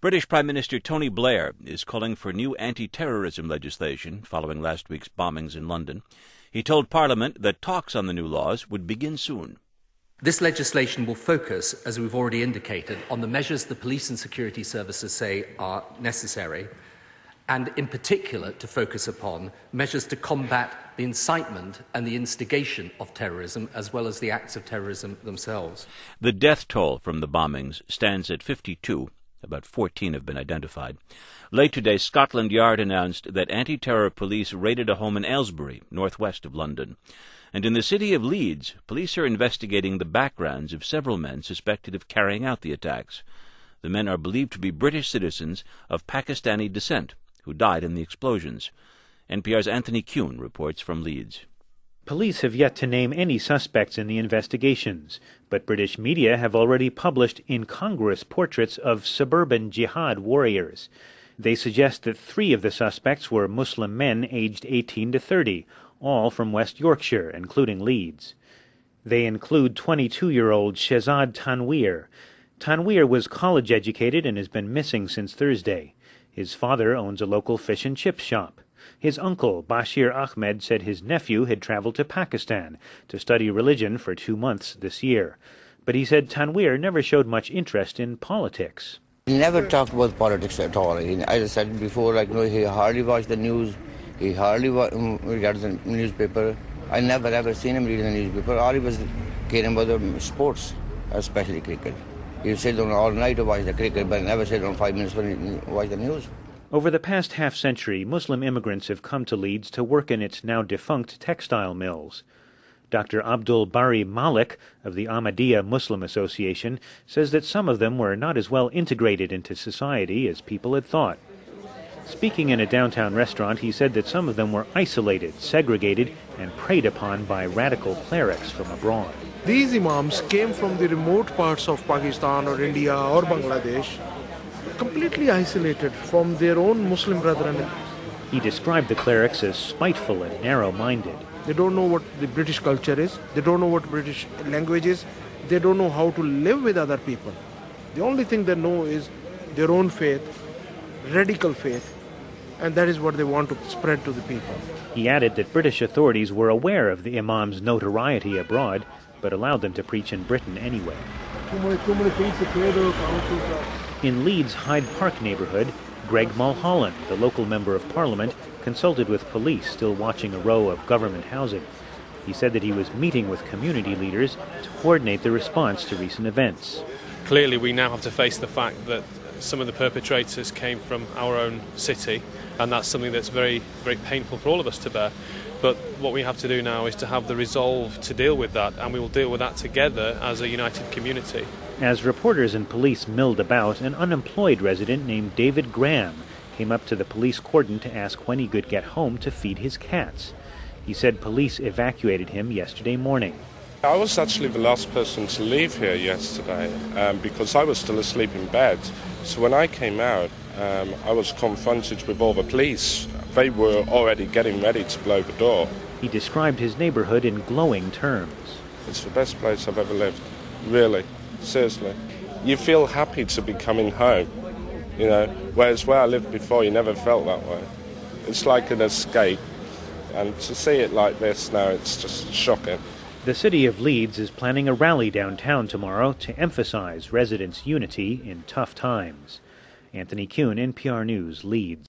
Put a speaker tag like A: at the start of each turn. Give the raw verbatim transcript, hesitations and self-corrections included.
A: British Prime Minister Tony Blair is calling for new anti-terrorism legislation following last week's bombings in London. He told Parliament that talks on the new laws would begin soon.
B: This legislation will focus, as we've already indicated, on the measures the police and security services say are necessary, and in particular to focus upon measures to combat the incitement and the instigation of terrorism, as well as the acts of terrorism themselves.
A: The death toll from the bombings stands at fifty-two. About fourteen have been identified. Late today, Scotland Yard announced that anti-terror police raided a home in Aylesbury, northwest of London. And in the city of Leeds, police are investigating the backgrounds of several men suspected of carrying out the attacks. The men are believed to be British citizens of Pakistani descent who died in the explosions. N P R's Anthony Kuhn reports from Leeds.
C: Police have yet to name any suspects in the investigations, but British media have already published incongruous portraits of suburban jihad warriors. They suggest that three of the suspects were Muslim men aged eighteen to thirty, all from West Yorkshire, including Leeds. They include twenty-two-year-old Shehzad Tanweer. Tanweer was college-educated and has been missing since Thursday. His father owns a local fish and chip shop. His uncle, Bashir Ahmed, said his nephew had traveled to Pakistan to study religion for two months this year. But he said Tanweer never showed much interest in politics.
D: He never talked about politics at all. He, as I said before, like, you know, he hardly watched the news. He hardly um, read the newspaper. I never ever seen him reading the newspaper. All he was caring about the sports, especially cricket. He would sit down all night to watch the cricket, but never sit down five minutes to watch the news.
C: Over the past half-century, Muslim immigrants have come to Leeds to work in its now-defunct textile mills. Doctor Abdul Bari Malik of the Ahmadiyya Muslim Association says that some of them were not as well integrated into society as people had thought. Speaking in a downtown restaurant, he said that some of them were isolated, segregated, and preyed upon by radical clerics from abroad.
E: These imams came from the remote parts of Pakistan or India or Bangladesh, completely isolated from their own Muslim brethren.
C: He described the clerics as spiteful and narrow-minded.
E: They don't know what the British culture is. They don't know what British language is. They don't know how to live with other people. The only thing they know is their own faith, radical faith, and that is what they want to spread to the people.
C: He added that British authorities were aware of the imams' notoriety abroad, but allowed them to preach in Britain anyway. In Leeds' Hyde Park neighbourhood, Greg Mulholland, the local member of Parliament, consulted with police still watching a row of government housing. He said that he was meeting with community leaders to coordinate the response to recent events.
F: Clearly, we now have to face the fact that some of the perpetrators came from our own city, and that's something that's very, very painful for all of us to bear. But what we have to do now is to have the resolve to deal with that, and we will deal with that together as a united community.
C: As reporters and police milled about, an unemployed resident named David Graham came up to the police cordon to ask when he could get home to feed his cats. He said police evacuated him yesterday morning.
G: I was actually the last person to leave here yesterday um, because I was still asleep in bed. So when I came out, um, I was confronted with all the police. They were already getting ready to blow the door.
C: He described his neighborhood in glowing terms.
G: It's the best place I've ever lived, really, seriously. You feel happy to be coming home, you know, whereas where I lived before, you never felt that way. It's like an escape, and to see it like this now, it's just shocking.
C: The city of Leeds is planning a rally downtown tomorrow to emphasize residents' unity in tough times. Anthony Kuhn, N P R News, Leeds.